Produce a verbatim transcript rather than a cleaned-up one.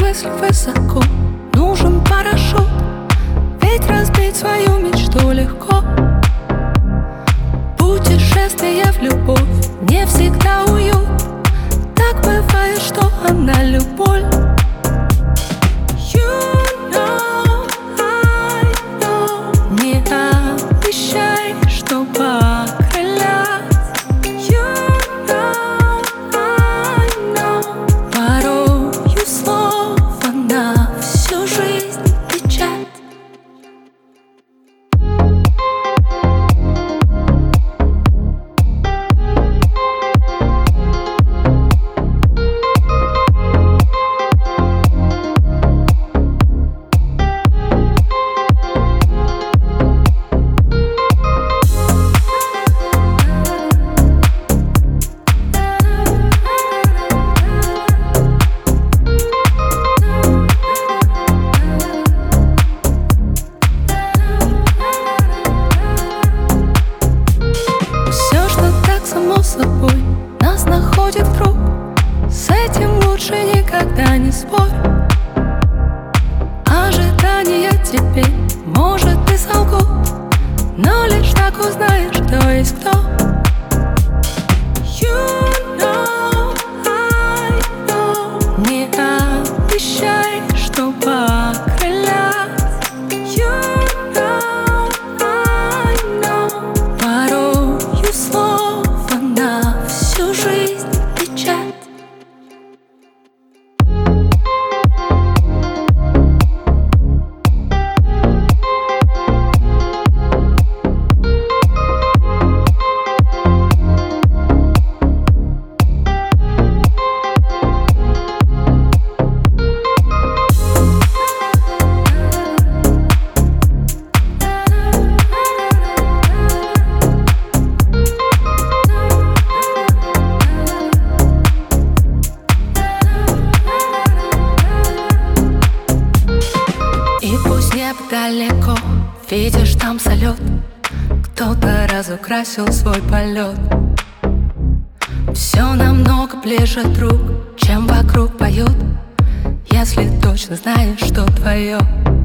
мысль высоко, нужен парашют, ведь разбить свою мечту легко. Путешествие в любовь не всегда уют, так бывает, что она любовь. Собой нас находит круг, с этим лучше никогда не спорь. Ожидания теперь, может, и солгут, но лишь так узнаешь, кто есть кто. You know, I know. Не обещай, что покрылят. You know, I know. Порою слово на всю жизнь печать. Далеко, видишь там салют, кто-то разукрасил свой полет. Все намного ближе, друг, чем вокруг поют, если точно знаешь, что твое.